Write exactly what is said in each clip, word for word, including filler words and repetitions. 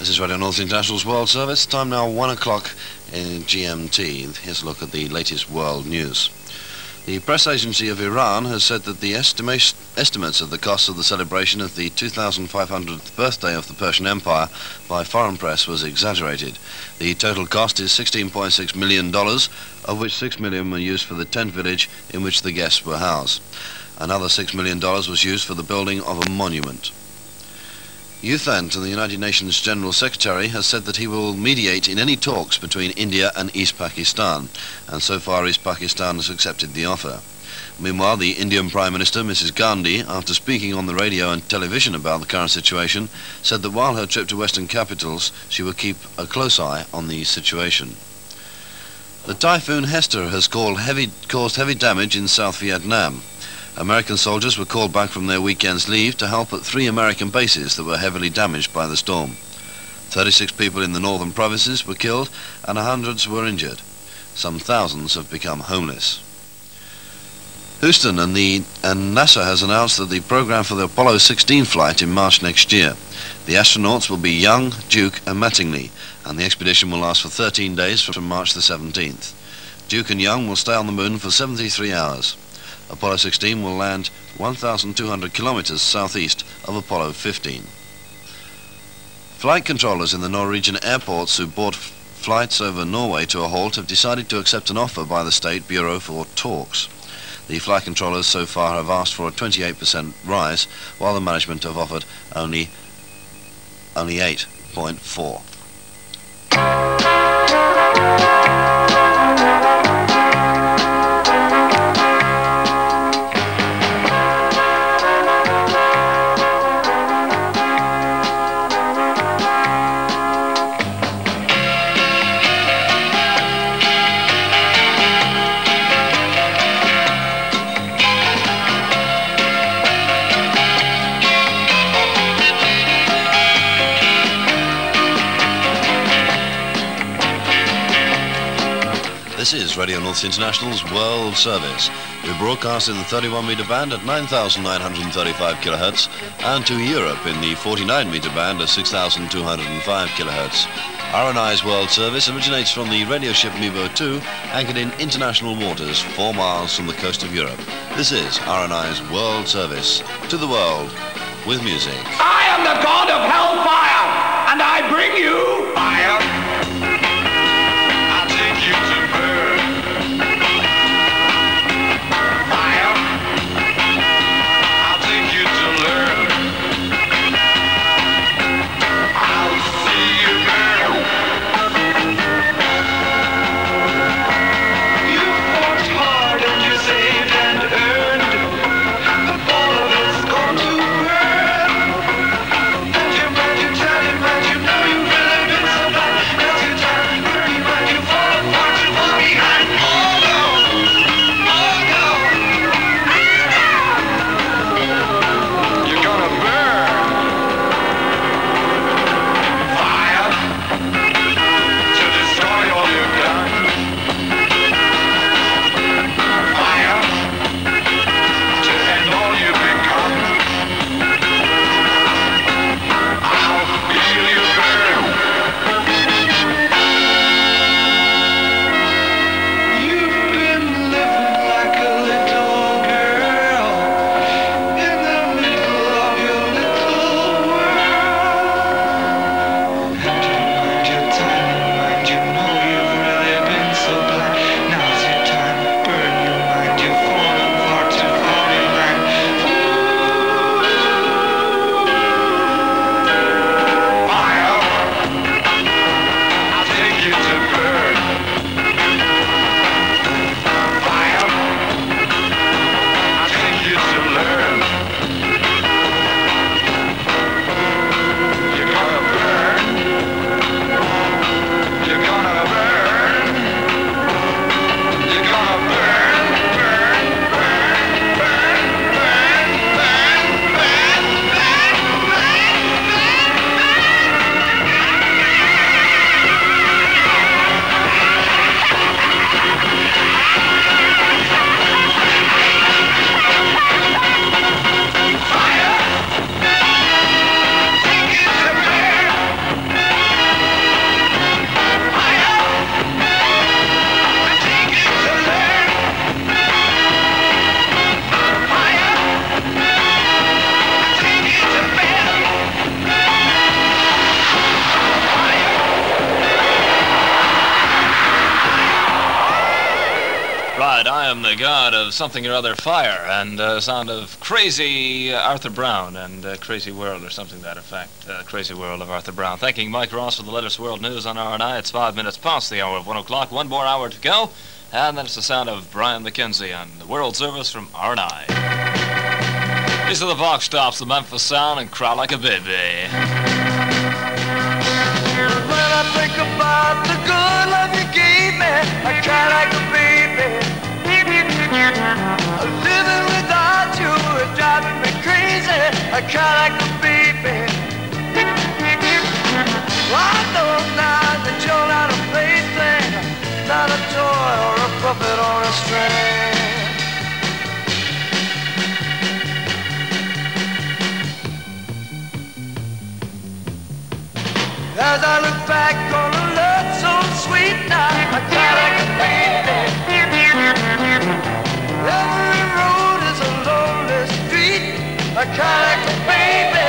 This is Radio North International's World Service. Time now one o'clock in G M T. Here's a look at the latest world news. The press agency of Iran has said that the estima- estimates of the cost of the celebration of the two thousand five hundredth birthday of the Persian Empire by foreign press was exaggerated. The total cost is sixteen point six million dollars, of which six million dollars were used for the tent village in which the guests were housed. Another six million dollars was used for the building of a monument. U Thant, the United Nations General Secretary, has said that he will mediate in any talks between India and East Pakistan, and so far East Pakistan has accepted the offer. Meanwhile, the Indian Prime Minister, Missus Gandhi, after speaking on the radio and television about the current situation, said that while her trip to Western capitals, she will keep a close eye on the situation. The Typhoon Hester has caused heavy, caused heavy damage in South Vietnam. American soldiers were called back from their weekend's leave to help at three American bases that were heavily damaged by the storm. thirty-six people in the northern provinces were killed and hundreds were injured. Some thousands have become homeless. Houston and, the, and NASA has announced that the program for the Apollo sixteen flight in March next year. The astronauts will be Young, Duke and Mattingly, and the expedition will last for thirteen days from March the seventeenth. Duke and Young will stay on the moon for seventy-three hours. Apollo sixteen will land one thousand two hundred kilometers southeast of Apollo fifteen. Flight controllers in the Norwegian airports who brought flights over Norway to a halt have decided to accept an offer by the State Bureau for talks. The flight controllers so far have asked for a twenty-eight percent rise, while the management have offered only, only eight point four. This is Radio North International's World Service. We broadcast in the thirty-one meter band at nine thousand nine hundred thirty-five kilohertz and to Europe in the forty-nine meter band at six thousand two hundred five kilohertz. R N I's World Service originates from the radio ship Mevo two, anchored in international waters four miles from the coast of Europe. This is R N I's World Service. To the world, with music. I am the god of hellfire, and I bring you fire. I'll take you to burn. Fire. I'll take you to learn. I'll see you burn. You worked hard and you saved and earned, but all of it's going to burn. And am the god of something or other fire, and uh, sound of Crazy Arthur Brown and uh, Crazy World or something to that effect. Uh, Crazy World of Arthur Brown. Thanking Mike Ross for the latest world news on R and I. It's five minutes past the hour of one o'clock. One more hour to go. And then it's the sound of Brian McKenzie on the World Service from R and I. These are the Vox Tops, the Memphis Sound, and Cry Like a Baby. When I think about the good love you gave me, I cry like a baby. Living without you is driving me crazy. I cry like a baby. I know now that you're not a plaything, not a toy or a puppet or a string. As I look back on a love so sweet now, I cry like a baby. Every road is a lonely street, I cry like a baby.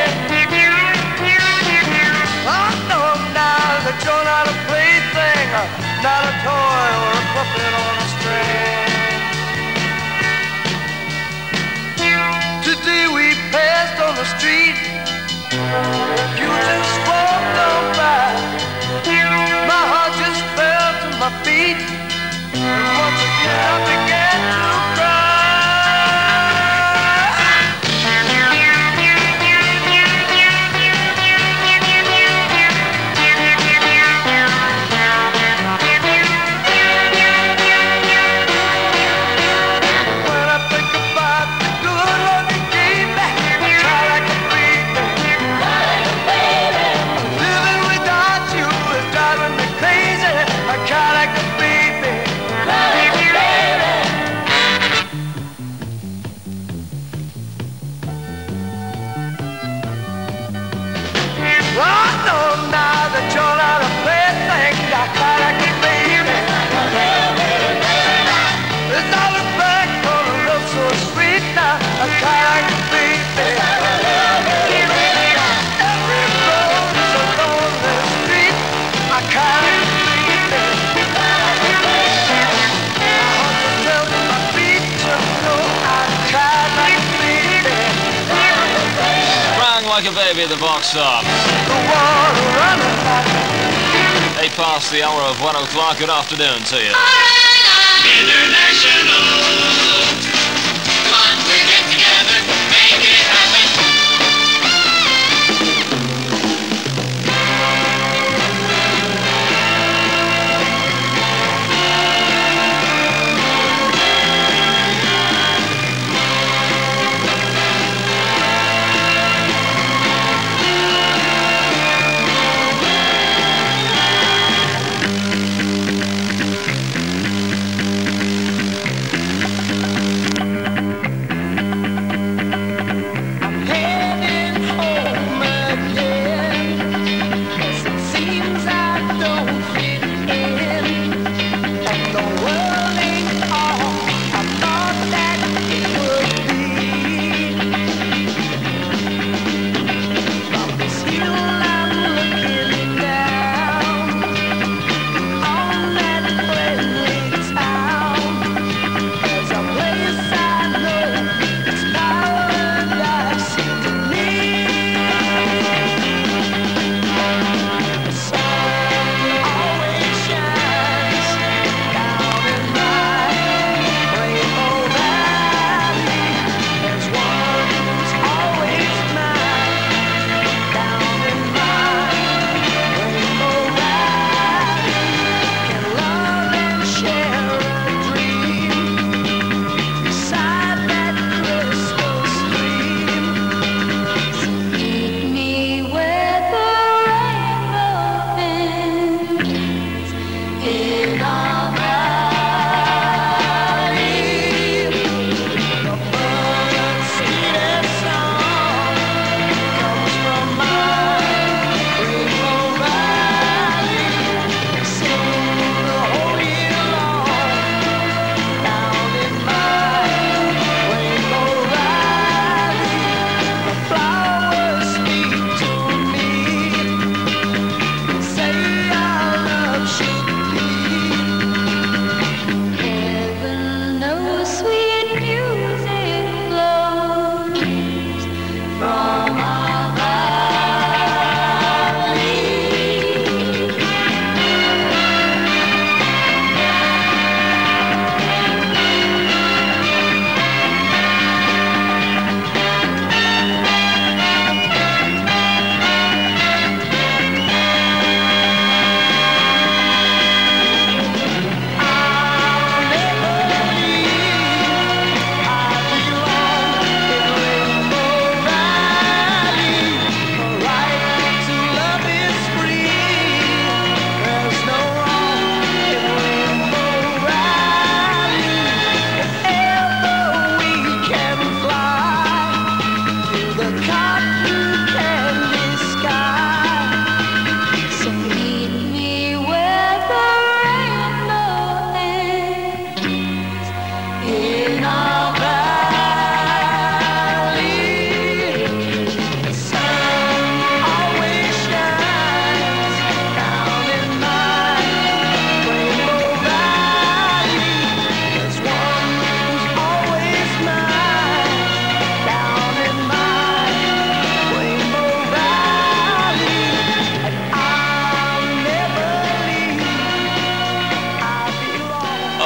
I know now that you're not a plaything, not a toy or a puppet on a string. Today we passed on the street, you just walked on by. My heart just fell to my feet, and once again I began to cry. When I think about the good love you gave me, I cry like a baby. Living without you is driving me crazy. I cry like a baby. I know now that you're not a plaything. I cry like a baby. As I look back on a love so sweet now, I cry like a baby. Every road is a lonely street, I cry like a baby. My heart just fell to my feet, you know I cry like a baby. Crying Like a Baby, the Vox Tops. The water running like Eight past the hour of one o'clock. Good afternoon to you. International. Come on, we get together, make it happen.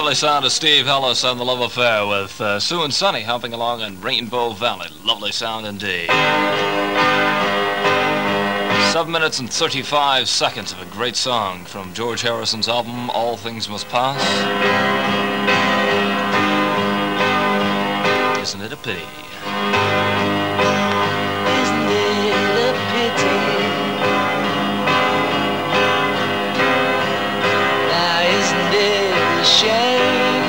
lovely sound of Steve Ellis and the Love Affair with uh, Sue and Sonny hopping along in Rainbow Valley. Lovely sound indeed. Seven minutes and thirty-five seconds of a great song from George Harrison's album, All Things Must Pass. Isn't it a pity? Isn't it a pity? Now isn't it a shame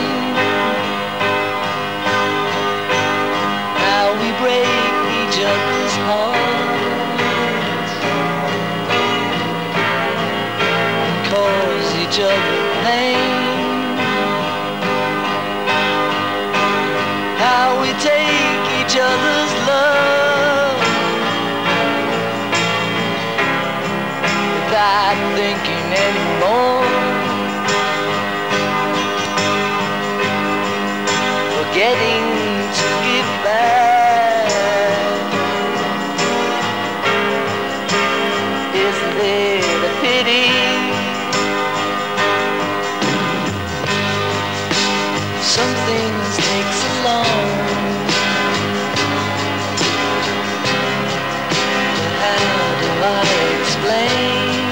how we break each other's hearts and cause each other pain? How we take each other's love without thinking anymore, forgetting to give back. Isn't it a pity? Some things take so long, but how do I explain?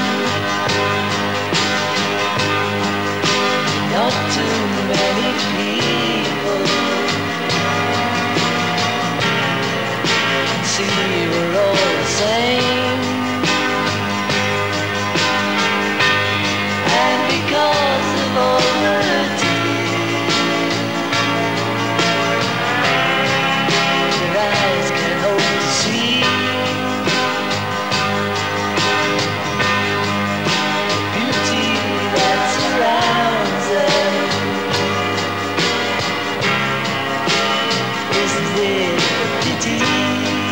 Not too many people see we're all the same, and because of all the tears their eyes can hope to see, the beauty that surrounds them. Isn't it a pity?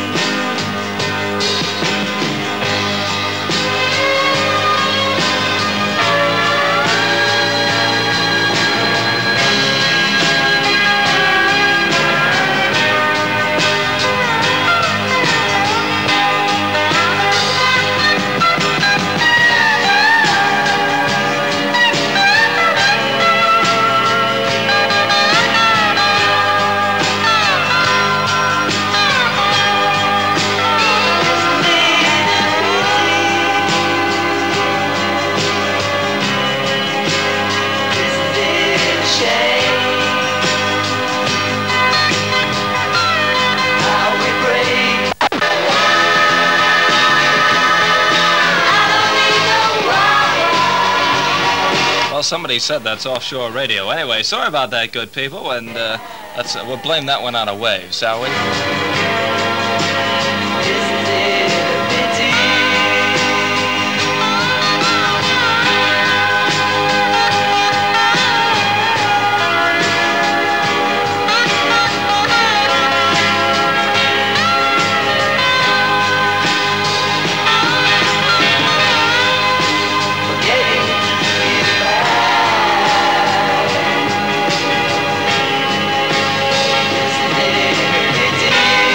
Well, somebody said that's offshore radio. Anyway, sorry about that, good people, and uh, let's, uh, we'll blame that one on a wave, shall we? Isn't it a pity? Forgetting to give back. Isn't it a pity?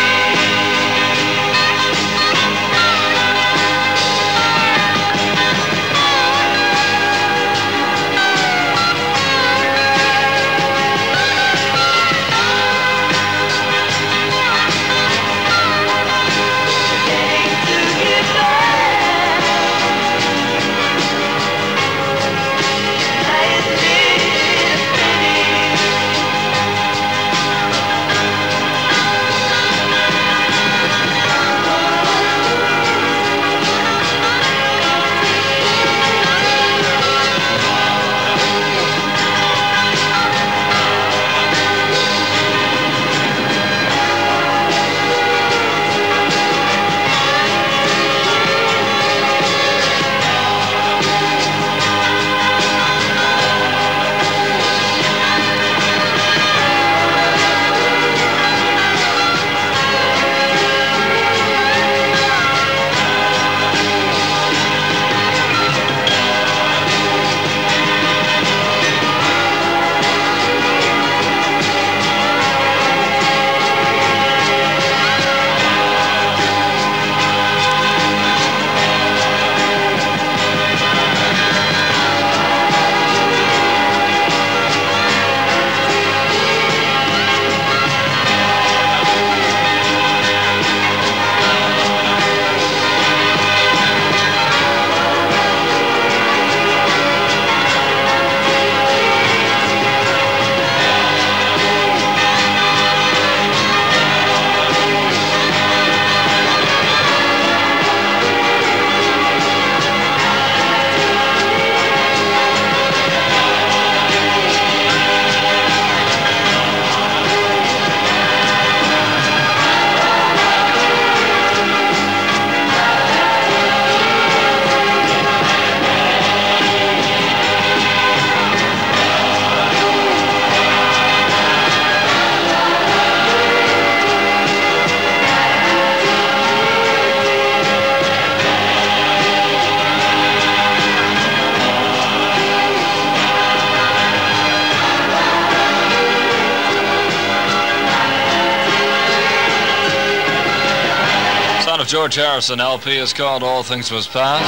George Harrison L P is called All Things Must Pass.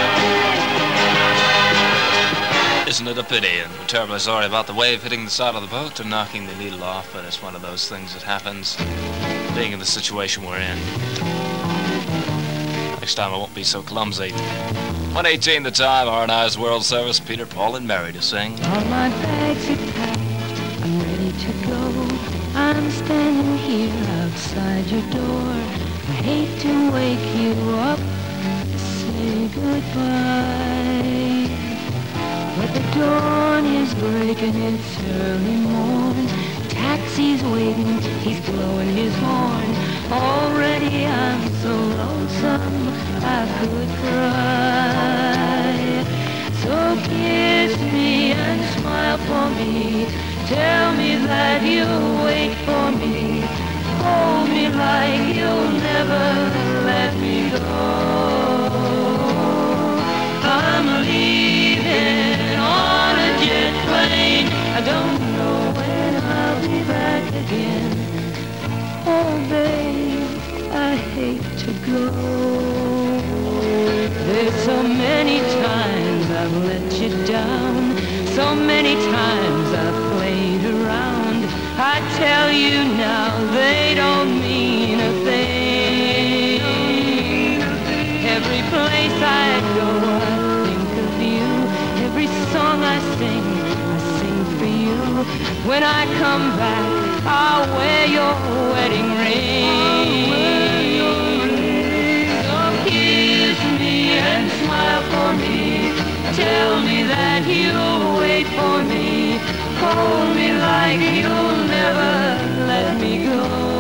Isn't it a pity? And we're terribly sorry about the wave hitting the side of the boat and knocking the needle off, but it's one of those things that happens, being in the situation we're in. Next time I won't be so clumsy. one eighteen the time, R and I's World Service, Peter, Paul, and Mary to sing. All my bags are packed, I'm ready to go. I'm standing here outside your door. I hate to wake you up to say goodbye, but the dawn is breaking, it's early morn. Taxi's waiting, he's blowing his horn. Already I'm so lonesome I could cry. So kiss me and smile for me. Tell me that you'll wait for me. Hold me like you'll never let me go. I'm leaving on a jet plane. I don't know when I'll be back again. Oh, babe, I hate to go. There's so many times I've let you down. So many times I've played around. I tell you now, they don't mean a thing. Every place I go, I think of you. Every song I sing, I sing for you. When I come back, I'll wear your wedding ring. So kiss me and smile for me. Tell me that you'll wait for me. Hold me like you'll never let me go.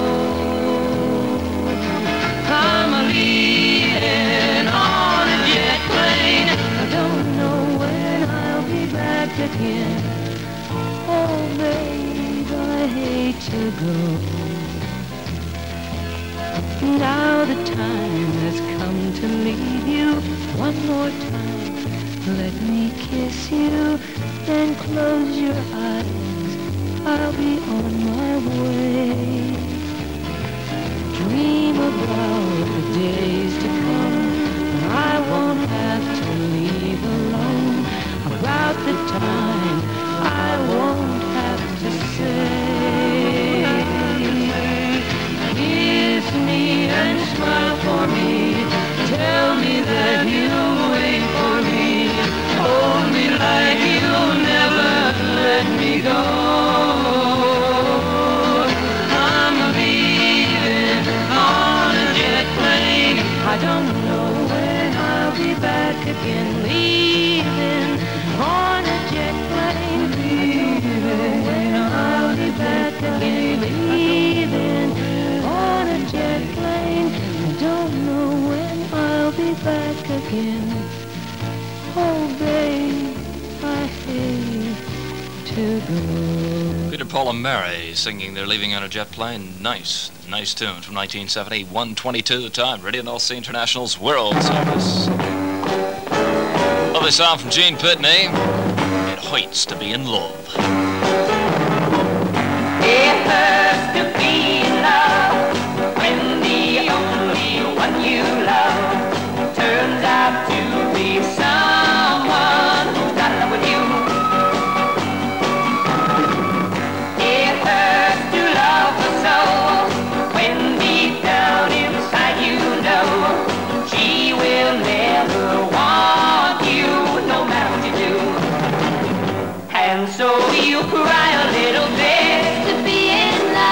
I'm leaving on a jet plane. I don't know when I'll be back again. Oh, babe, I hate to go. Now the time has come to leave you. One more time, let me kiss you, then close your eyes, I'll be on my way. Dream about the days to come, when I won't have to leave alone. About the time I won't have to say. Kiss me and smile for me, tell me that you'll wait for me. Hold me like you'll never let me go. I'm leaving on a jet plane. I don't know when I'll be back again. Leaving on a jet plane. Leaving when I'll be back again. Leaving on a jet plane. I don't know when I'll be back again. Oh, babe, I hate to go. Peter, Paul, and Mary singing They're Leaving on a Jet Plane. Nice, nice tune from nineteen seventy. one twenty-two the time. Radio North Sea International's World Service. Lovely song from Gene Pitney. It hurts to be in love. It hurts to be in love when the only one you love turns out to be someone who's not in love with you. It hurts to love the soul when deep down inside you know she will never want you, no matter what you do. And so you cry a little bit to be in love.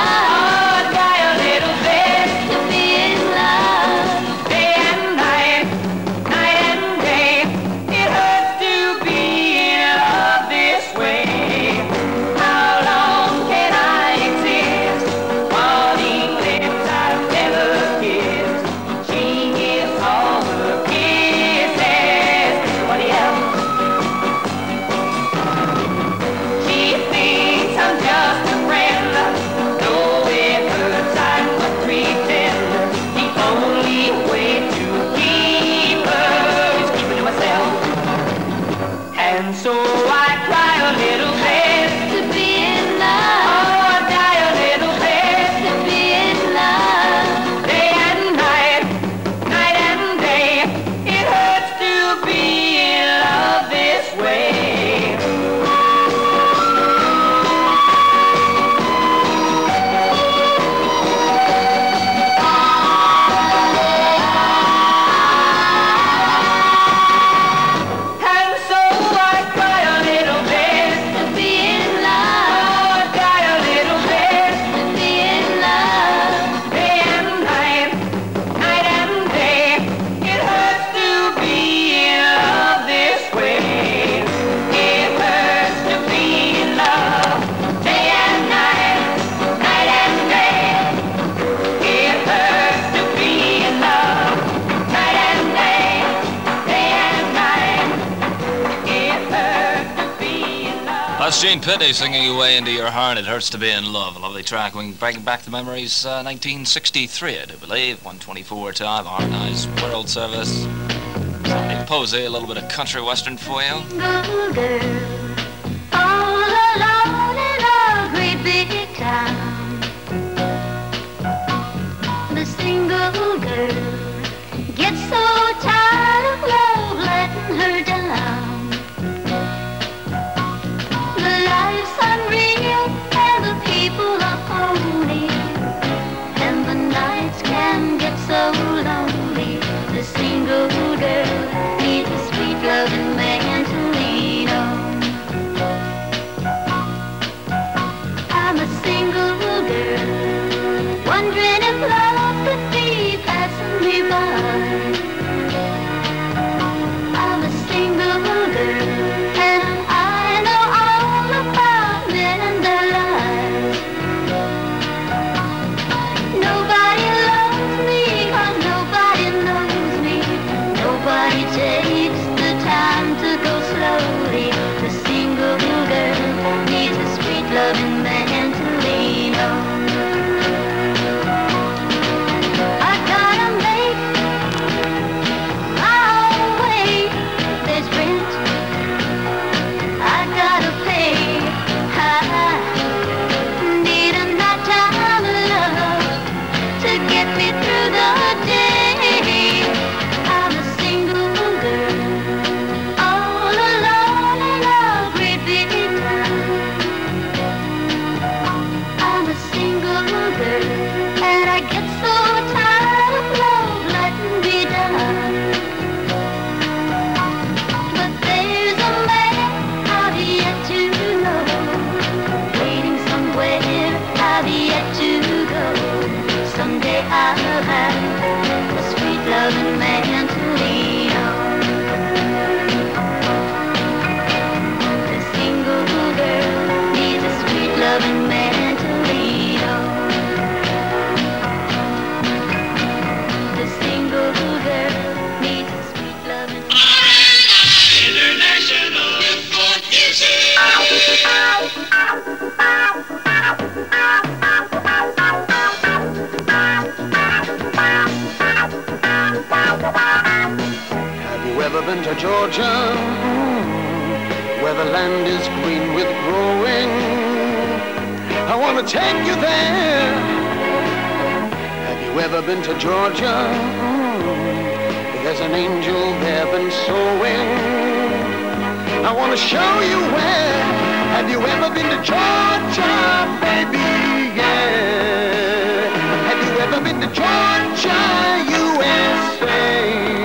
That's Gene Pitney singing away into your heart. It hurts to be in love. A lovely track. We can bring back the memories. Uh, nineteen sixty-three, I do believe. one twenty-four time. Our nice World Service. Sandy Posey, a little bit of country western for you. Single girl, all alone in a great big town. The single girl gets so tired of love letting her down. The life's unreal and the people are phony, and the nights can get so lonely. The single girl needs a sweet loving man to lean on. I'm a single girl, wondering if love could be passing me by. I'm a single girl, and I know all about men and their lives. Nobody loves me, or nobody knows me. Nobody takes the time to go slowly. The single girl needs a sweet loving man to lean on. I gotta make my own way. There's rent I gotta pay. I need a nighttime love to get me through the day. I'm a single girl, all alone in a great big town. I'm a single girl, and I get so tired of love letting me down. But there's a man I've yet to know, waiting somewhere I've yet to go. Someday I'll have a sweet loving man to lean on. The single girl needs a sweet loving man to lean on. The single girl needs a sweet loving man. International Folk Music. Have you ever been to Georgia, mm, where the land is green with growing? I want to take you there. Have you ever been to Georgia? Mm, there's an angel there been sowing. I want to show you where. Have you ever been to Georgia, baby? Yeah. Have you ever been to Georgia, U S A?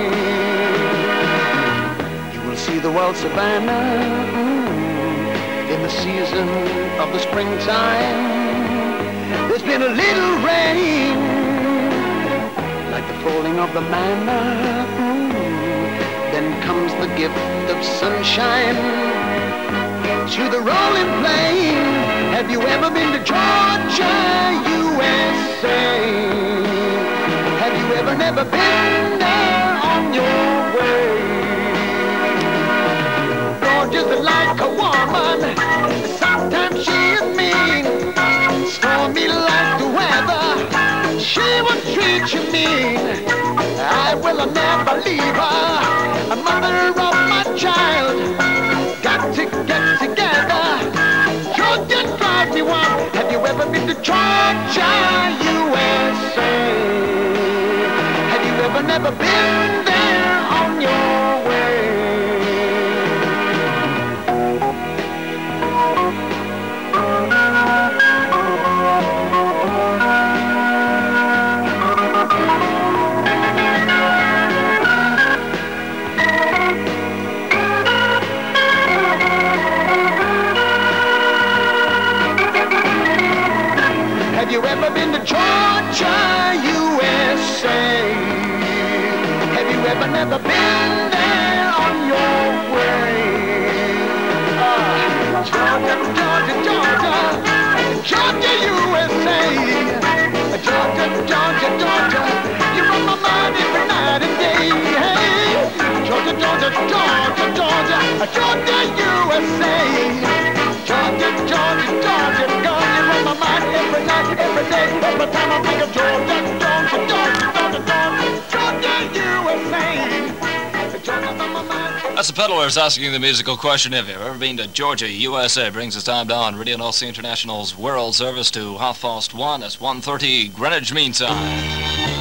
You will see the wild savannah mm, in the season of the springtime. There's been a little rain, like the falling of the manna. Mm, then comes the gift of sunshine to the rolling plain. Have you ever been to Georgia, U S A? Have you ever never been there on your way? Georgia's like a woman, sometimes she is mean, stormy like the weather, she will treat you mean. I will never leave her, a mother of my child. Got to get together, Georgia drives me wild. Have you ever been to Georgia, U S A? Have you ever never been there on your way? Have you ever been to Georgia, U S A? Have you ever never been there on your way? Uh, Georgia, Georgia, Georgia, Georgia, U S A. Georgia, Georgia, Georgia, you're on my mind every night and day. Hey, Georgia, Georgia, Georgia, Georgia. Georgia, U S A. Georgia, Georgia, Georgia, Georgia, on my mind every night, every day, every time I think of Georgia, Georgia, Georgia, Georgia, Georgia, Georgia, U S A. Georgia's on my mind. That's the Peddlers asking the musical question, have you ever been to Georgia, U S A? Brings us time down. Radio North Sea International's World Service to half past one. It's one thirty Greenwich Mean Time.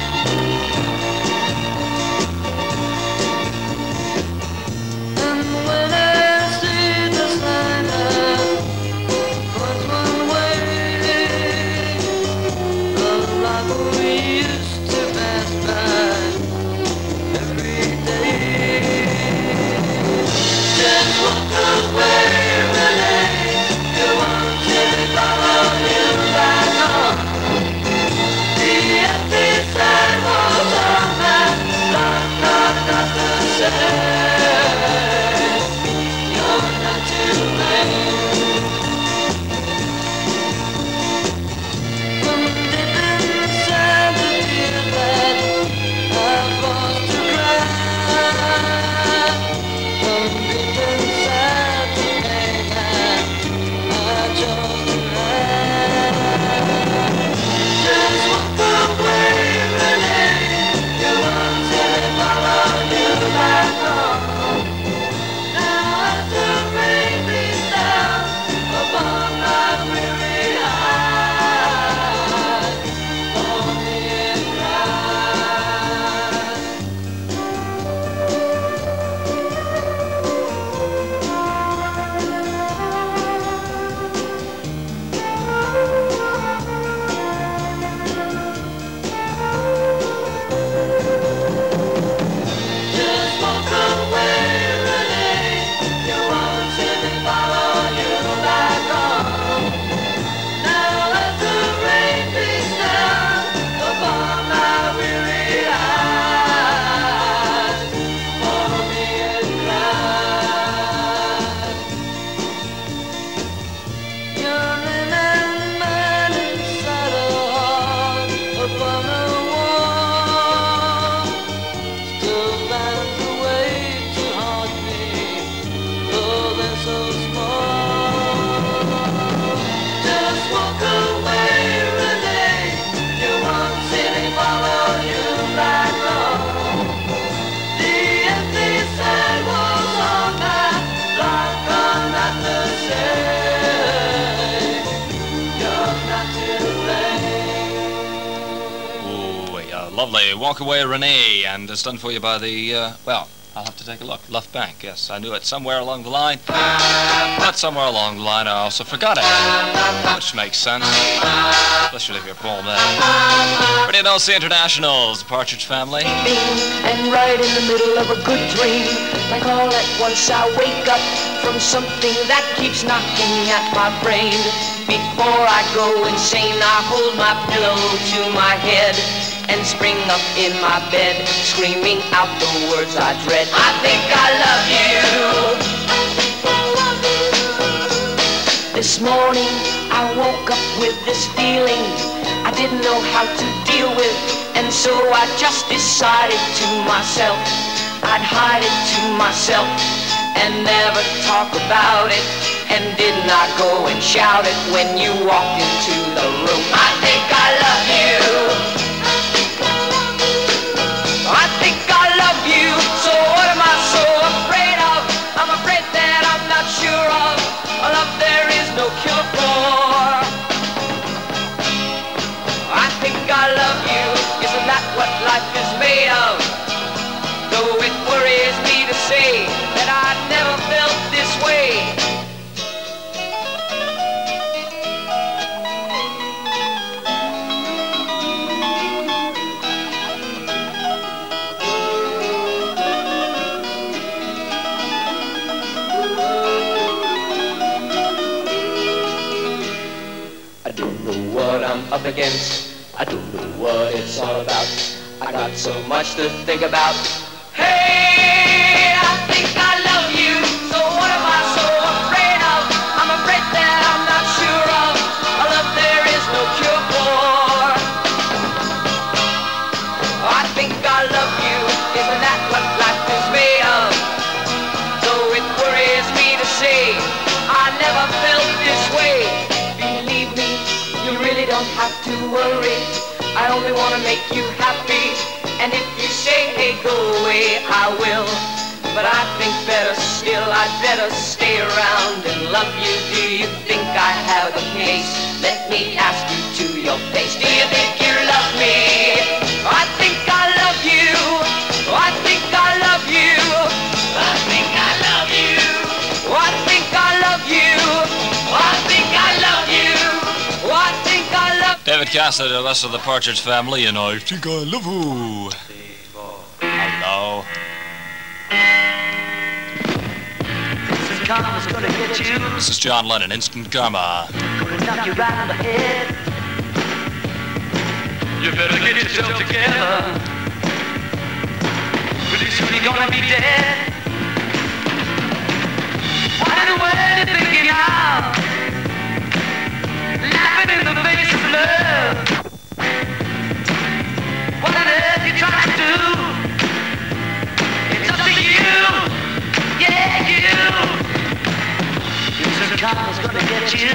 Lovely. Walk Away Renee, and it's done for you by the, uh, well, I'll have to take a look. Left Bank, yes, I knew it somewhere along the line. But somewhere along the line, I also forgot it, which makes sense, especially if you're Paul May. Radio North Sea International's Partridge Family. And right in the middle of a good dream, like all at once I wake up from something that keeps knocking at my brain. Before I go insane, I hold my pillow to my head and spring up in my bed, screaming out the words I dread. I think I love you. This morning I woke up with this feeling I didn't know how to deal with, and so I just decided to myself I'd hide it to myself and never talk about it, and did not go and shout it when you walked into the room. I think I love you. I think I love you, so what am I so afraid of? I'm afraid that I'm not sure of a love there is no cure for. I think I love you, isn't that what life is made of? Though it worries me to say that I never felt this way. Up against, I don't know what it's all about. I got so much to think about. Hey, I think I love you, so what am I so afraid of? I'm afraid that I'm not sure of a love there is no cure for. I think I love you, isn't that what life is made of? Though it worry. I only wanna make you happy. And if you say, hey, go away, I will. But I think better still, I'd better stay around and love you. Do you think I have a case? Let me ask you to your face. Do you think you love me? I think I love you. I think I love you. I think I love you. I think I love you. I think I love you. I think I love you. David Cassidy, the rest of the Partridge Family, and I think I love you. Hello. Karma's gonna get you. This is John Lennon, Instant Karma. Gonna knock you right on the head. You better get yourself together. Pretty soon you're gonna be dead. What in the world are you thinking of? Laughing in the face of love. What on earth you trying to do? It's up to you. Yeah, you. Karma's gonna get you.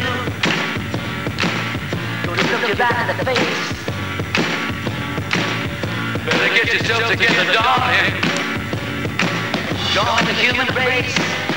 Gonna look you right in the face. Better get yourself together, darling. Join the human race.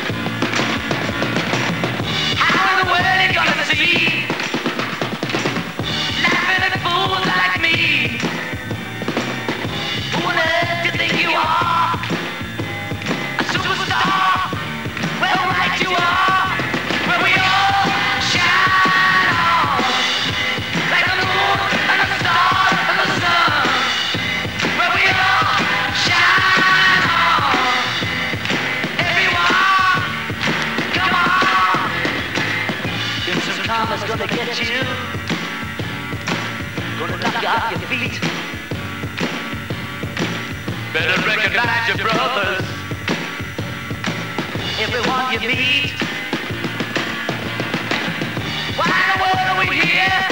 How in the world are you gonna see? Laughing at fools like me. Who on earth do you think you are? A superstar? Well, right you are. Where we all shine on, like the moon and the stars and the sun. Where we all shine on, everyone, come on. Instant Karma's gonna get you, gonna knock you off your feet. Better recognize your brothers. Everyone you meet. Why in the world are we here?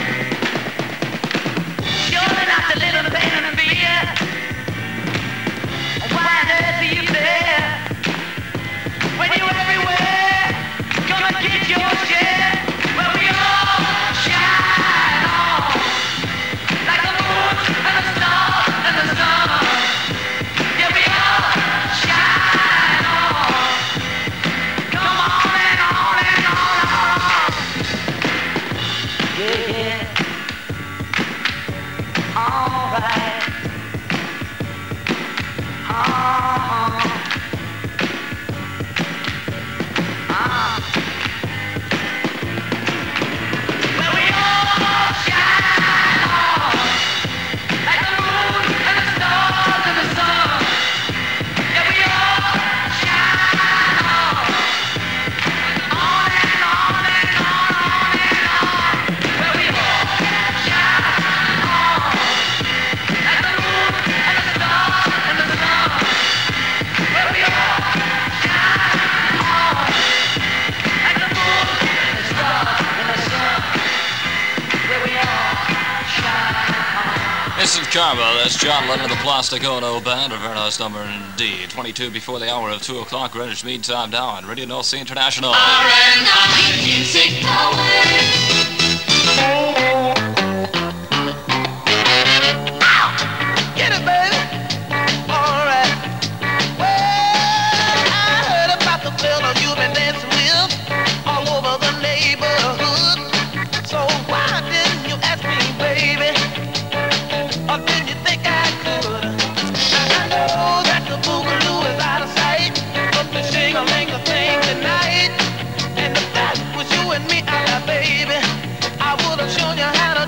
Surely not to live in pain and fear. Why on earth are you there? When you're everywhere, come and get your share. Where we all shine on, like the moon and the stars and the sun. Yeah, we all shine on. Come on and on and on. Yeah, yeah. All right. Uh-huh. Uh. Where we all shine on, like the moon and the stars and the sun. Yeah, we all shine on, on and on and on and on. Where we all shine on, like the moon and the stars and the sun. Where we all shine on, like the moon and the stars and the sun. Where we all shine on. Instant Karma, that's John Lennon of the Plastic Ono Band, a very nice number indeed. twenty-two before the hour of two o'clock, Greenwich Mean Time now on Radio North Sea International. R and I Music Get it, baby. All right. Well, I heard about the fella you've been dancing with all over the neighborhood. So why didn't you ask me, baby? Or did you think I could? Now I know that the boogaloo is out of sight, but the shing-a-ling-a thing tonight. And if that was you and me, ah, baby, I would have shown you how to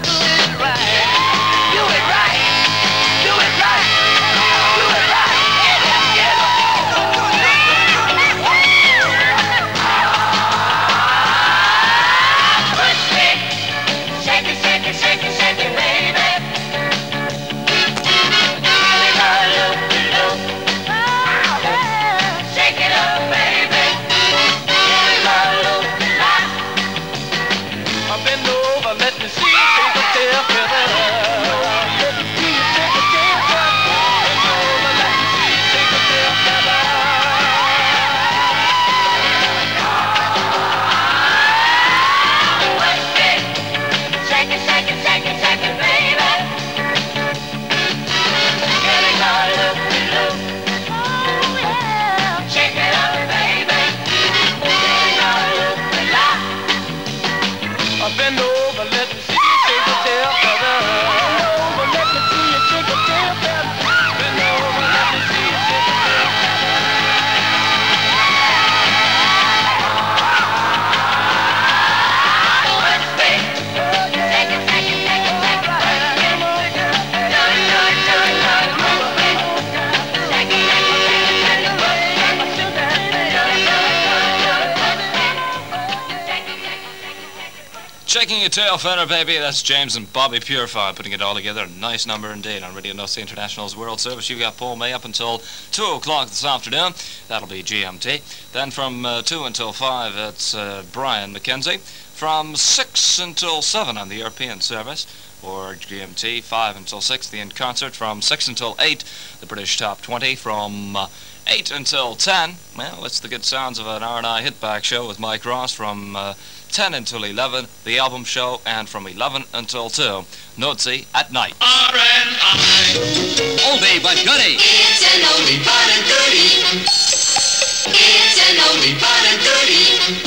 Shaking your tail feather, baby. That's James and Bobby Purify putting it all together. Nice number indeed on Radio N O C International's World Service. You've got Paul May up until two o'clock this afternoon. That'll be G M T. Then from uh, two until five, it's uh, Brian McKenzie. From six until seven on the European Service, or G M T. five until six, the In Concert. From six until eight, the British Top twenty. From uh, eight until ten, well, it's the good sounds of an R and I Hitback show with Mike Ross. From Uh, ten until eleven, the album show, and from eleven until two, Nodsy at night. R and I. Oldie but goodie. It's an oldie but a goodie. It's an oldie but a goodie.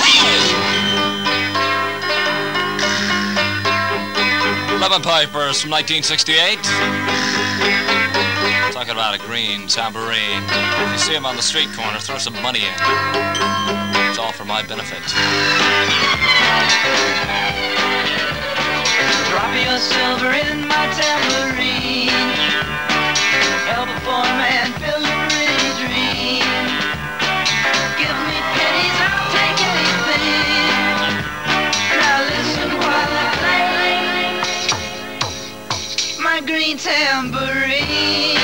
Lemon Pipers from nineteen sixty-eight. Talking about a green tambourine. If you see him on the street corner, throw some money in. It's all for my benefit. Drop your silver in my tambourine. Help a poor man build a pretty dream. Give me pennies, I'll take anything. Now listen while I play my green tambourine.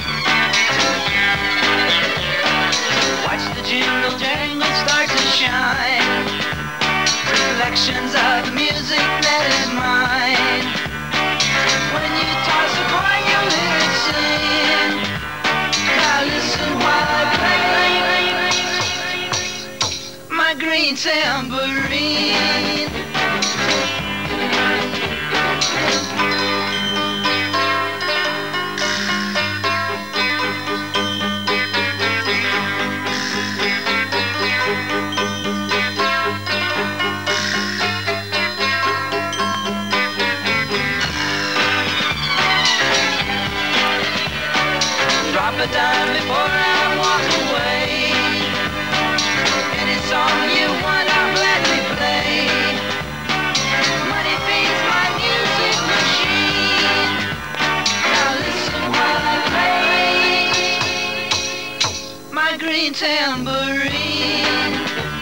Watch the jingle jangle start to shine. Reflections of the music that is mine. When you toss a coin, you'll hear it sing. Now listen while I play my green tambourine. A dime before I walk away. Any song you want, I'll gladly play. Money feeds my music machine. Now listen while I play my green tambourine.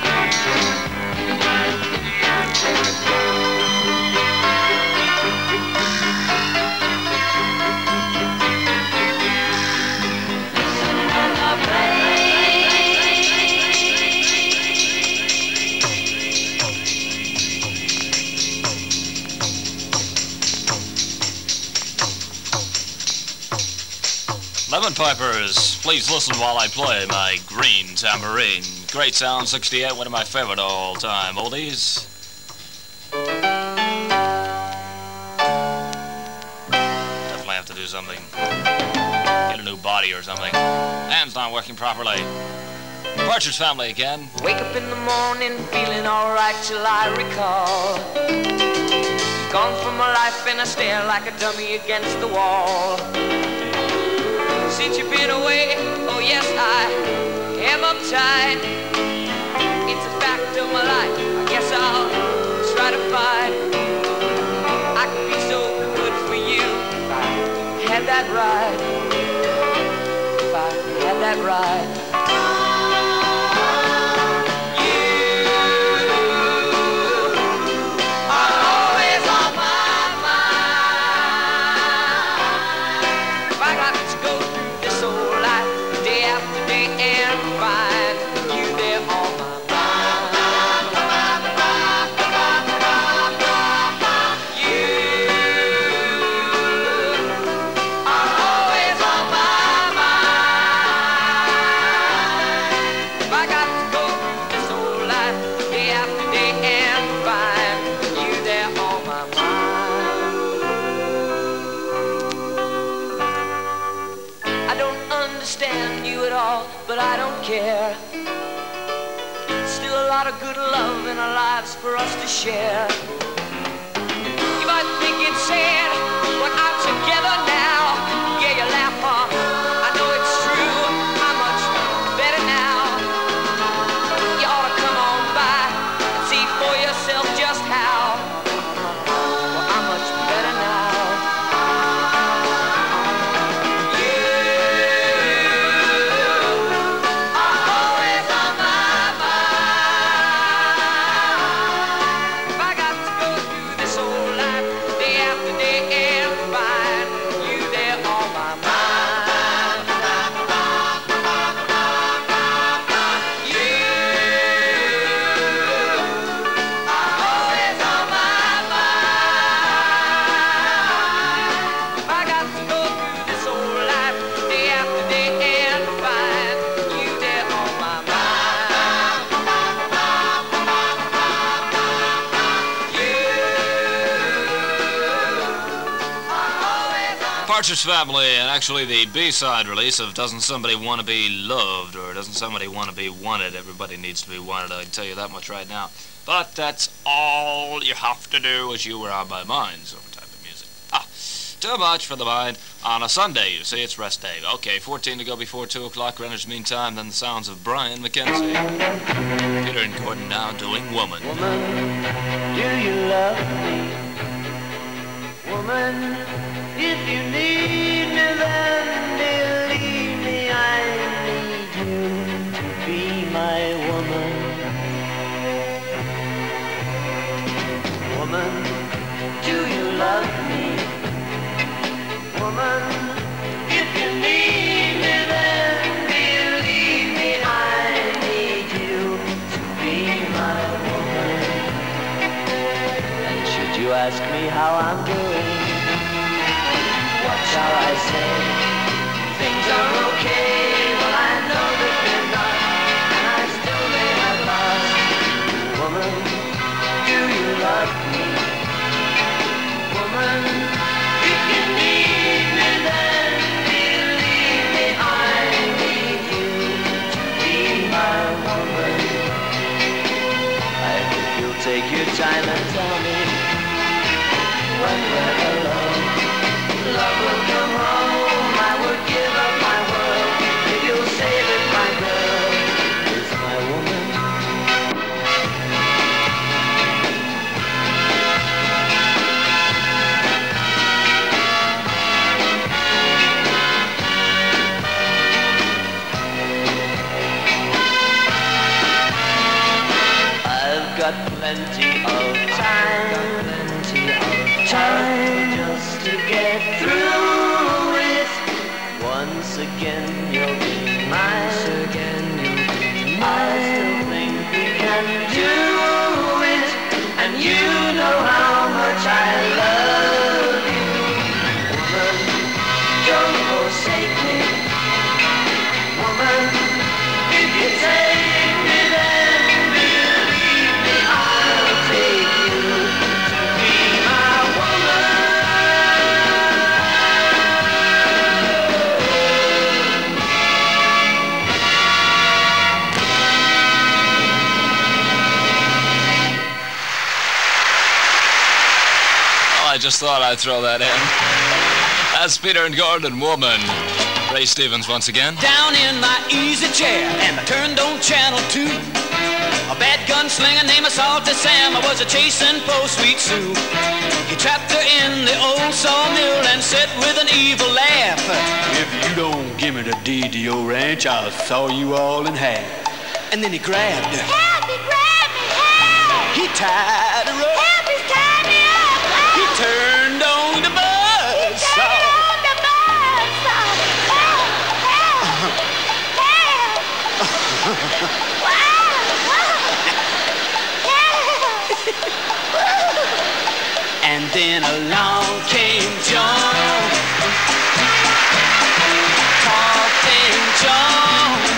Lemon Pipers, please listen while I play my green tambourine. Great sound, sixty-eight, one of my favorite all-time oldies. Definitely have to do something. Get a new body or something. Hand's not working properly. Partridge Family again. Wake up in the morning feeling alright till I recall. Gone from my life and I stare like a dummy against the wall. Since you've been away, oh yes, I am uptight. It's a fact of my life, I guess I'll try to find. I could be so good for you if I had that ride. If I had that ride. But I don't care. Still a lot of good love in our lives for us to share. You might think it's sad, but I'm together now. Yeah, you laugh, huh? I know it's true. I'm much better now. You ought to come on by and see for yourself just how. Well, I'm much better now. If I got to go through Partridge Family, and actually the B-side release of Doesn't Somebody Want to Be Loved, or Doesn't Somebody Want to Be Wanted? Everybody needs to be wanted, I can tell you that much right now. But that's all you have to do as you were on my mind, sort of type of music. Ah, too much for the mind. On a Sunday, you see, it's rest day. Okay, fourteen to go before two o'clock, Greenwich Mean Time, then the sounds of Brian McKenzie. Peter and Gordon now doing Woman. Woman, do you love me? Woman, if you need me, then believe me, I need you to be my woman. Woman, do you love me? Woman, if you need me, then believe me, I need you to be my woman. And should you ask me how I'm doing, what shall I say? Things are okay, well I know that they're not, and I still may have lost. Woman, do you love me? Woman, if you need me, then believe me, I need you to be my woman. I hope you'll take your time and tell me when we're alone. Love will come home, I would give up my world if you'll say that my girl is my woman. I've got plenty of time, plenty of time just to get through it. Once again you'll be mine. Again you'll be mine. I still think we can do it, and you know how much I love you. Woman, don't forsake me. Woman, if you take me, then believe me, I'll take you to be my woman. I just thought I'd throw that in. That's Peter and Gordon, Woman. Ray Stevens once again. Down in my easy chair, and I turned on channel two. A bad gunslinger named Salty Sam, I was a chasing poor sweet Sue. He trapped her in the old sawmill and said with an evil laugh, "If you don't give me the deed to your ranch, I'll saw you all in half." and then he grabbed her. Help! He grabbed me! Help! He tied her up. Help! He's tied me up! Help! He turned on the buzz He turned on the buzz saw. Help! Help! Help! And then along came John, talking Jones,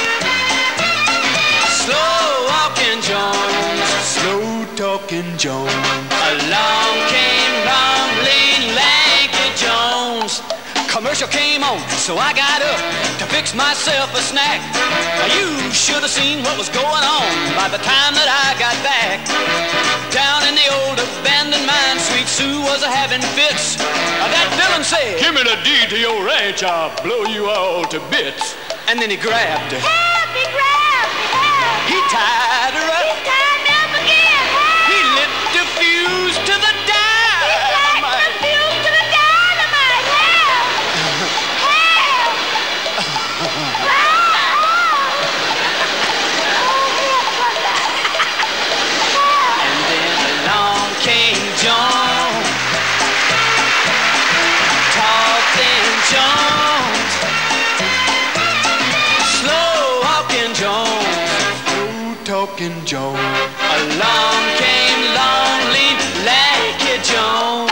slow walking Jones, Slow talking Jones. along came long, lean, lanky Jones. Commercial came on, so I got up to fix myself a snack. Now you should have seen what was going on by the time that I got back. Down in the old abandoned mine, Sweet Sue was a having fits. Uh, that villain said, Give me the deed to your ranch, I'll blow you all to bits. and then he grabbed her. Help! He grabbed me! Help! He tied her He up. tied me up again! Help! He lit the fuse to the He tied the dynamite. fuse to the dynamite! Help! Help! And then along came John, talking Jones, slow walking Jones. Slow talking Jones. Along came long, lean, lanky Jones.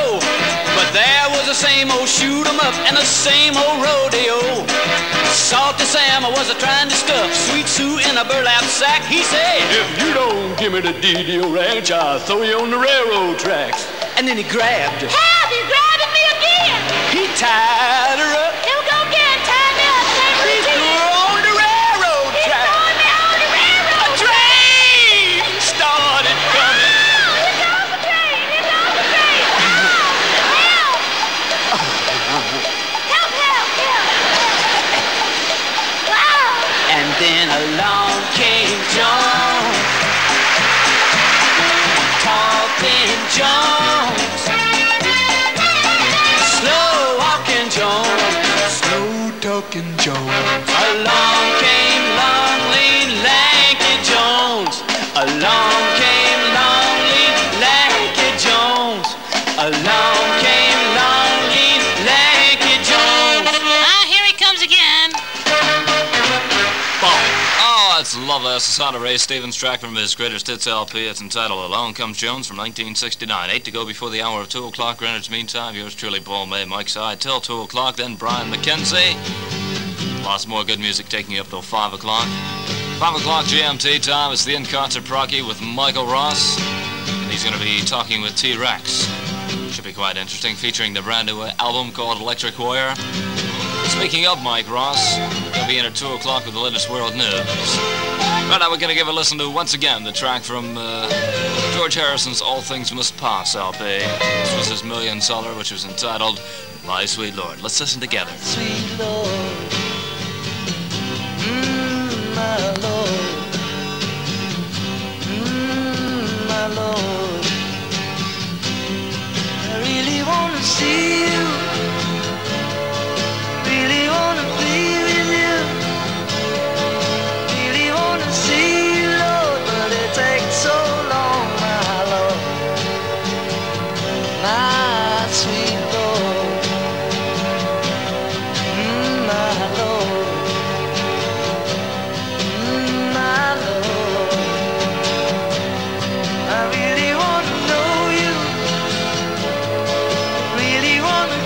show. But there was the same old shoot 'em up and the same old rodeo. Salty Sam was a trying to stuff Sweet Sue in a burlap sack. He said, if you don't give me the D D O ranch, I'll throw you on the railroad tracks. And then he grabbed her. Help! He's grabbing me again! He tied her up. He'll go again. Tie me up. Take me He's to on the railroad He's track. throwing me on the railroad. A train started coming. Oh, here goes the train. Here goes the train. Help! Help! Help! Help! Wow! And then along came John, talking Jones, slow walking Jones, slow talking Jones. Along came long, lean, lanky Jones. Along came long, lean, lanky Jones. Along came long, lean, lanky Jones. Ah, here he comes again. Oh, that's lovely. That's the sound of Ray Stevens track from his Greatest Hits L P. It's entitled Along Comes Jones from nineteen sixty-nine. Eight to go before the hour of two o'clock. Greenwich Mean Time. Yours truly, Paul May, Mike Side, till two o'clock. Then Brian McKenzie. Lots more good music taking you up till five o'clock. five o'clock G M T time. It's the In-Concert Procky with Michael Ross. And he's going to be talking with T-Rex. Should be quite interesting, featuring the brand new album called Electric Wire. Speaking of Mike Ross, he'll be in at two o'clock with the latest world news. Right now we're going to give a listen to, once again, the track from uh, George Harrison's All Things Must Pass L P. This was his Million Seller, which was entitled My Sweet Lord. Let's listen together. Sweet Lord, mm, my Lord, mm, my Lord, I really want to see you, really want to be with you, really want to see you, Lord, but it takes so long, my Lord, my sweet Lord, mm, my Lord, mm, my Lord, I really want to know you, really want to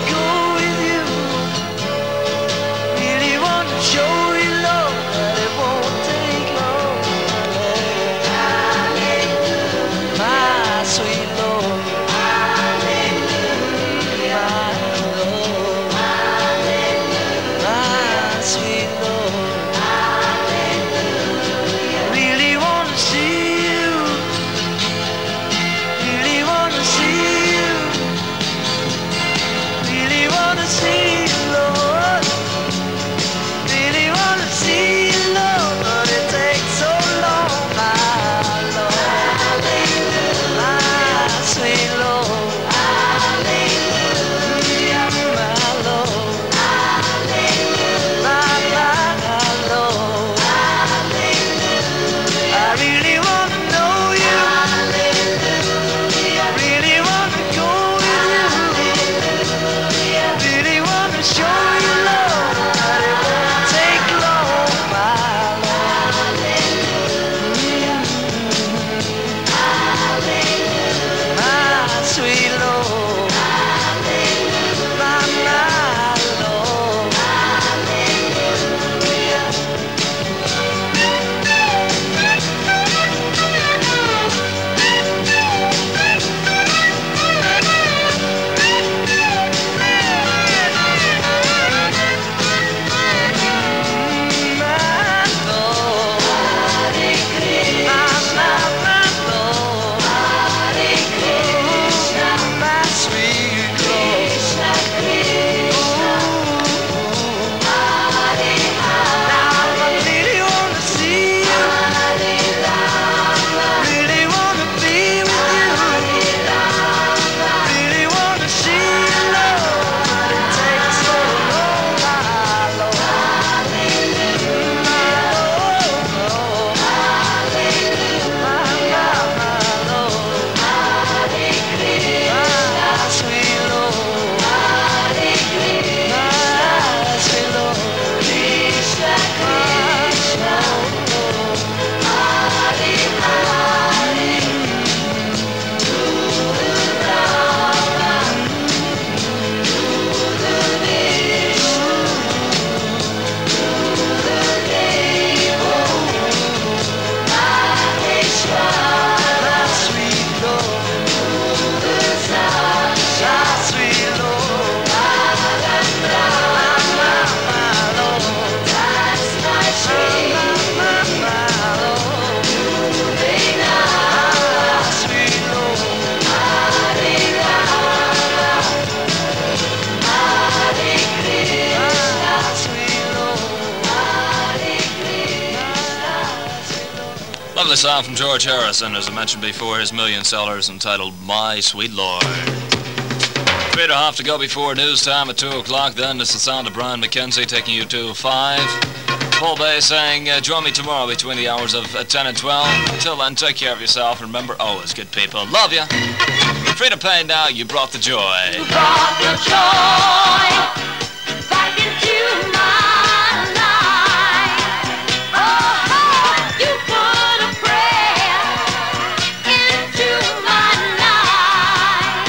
Lovely song from George Harrison, as I mentioned before, his million sellers entitled My Sweet Lord. Peter Hoff to go before news time at two o'clock. Then it's the sound of Brian McKenzie taking you to five. Paul Bay saying, uh, join me tomorrow between the hours of uh, ten and twelve. Until then, take care of yourself. And remember, always good people. Love ya. Free to pay now. You brought the joy. You brought the joy back into my life. Oh, you put a prayer into my life.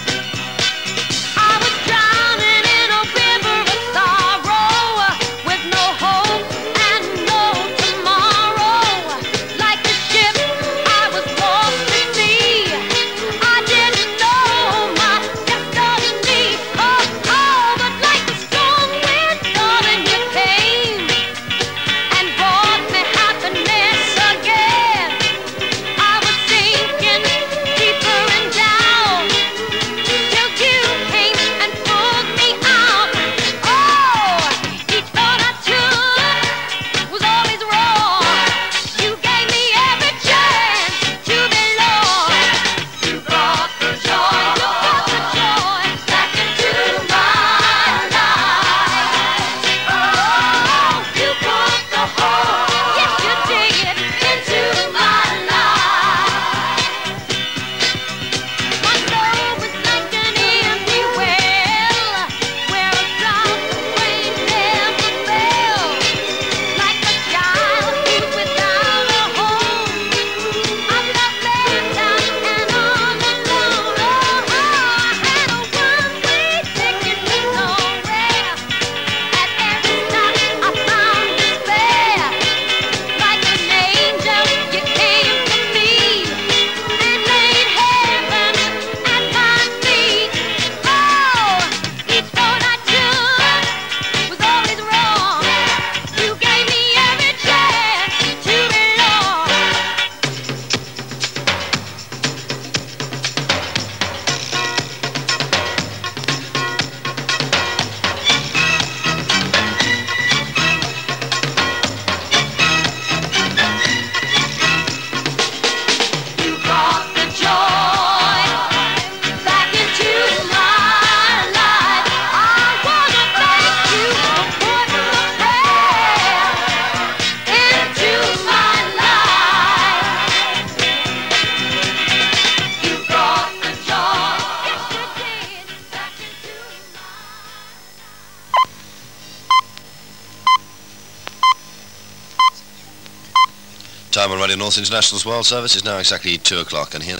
I was drowning in a river of sorrow with no hope and no tomorrow. Like a ship, I was lost at sea. I didn't know my destiny. Oh, oh, but like a strong wind, darling, you came and brought me happiness again. I was sinking deeper and down till you came and pulled me out. Oh, each thought I took was always wrong. You gave me every chance to be lost. You brought the joy, you brought the joy back into my life. Oh, you brought the hope, yes you did, into my life. My soul was like an empty well, where a drop of rain never fell. Like a child who's without a home, I felt left out and all alone. Oh, I had a one-way ticket to nowhere. At every stop I found despair. Like an angel, you came to me and laid heaven at my feet. Oh, each thought I took was always wrong. You gave me every chance to be lost. You brought the joy back into my life. I wanna thank you for putting the prayer into my life. You brought the joy, yes you did, back into my Time on Radio North International's World Service is now exactly two o'clock, and here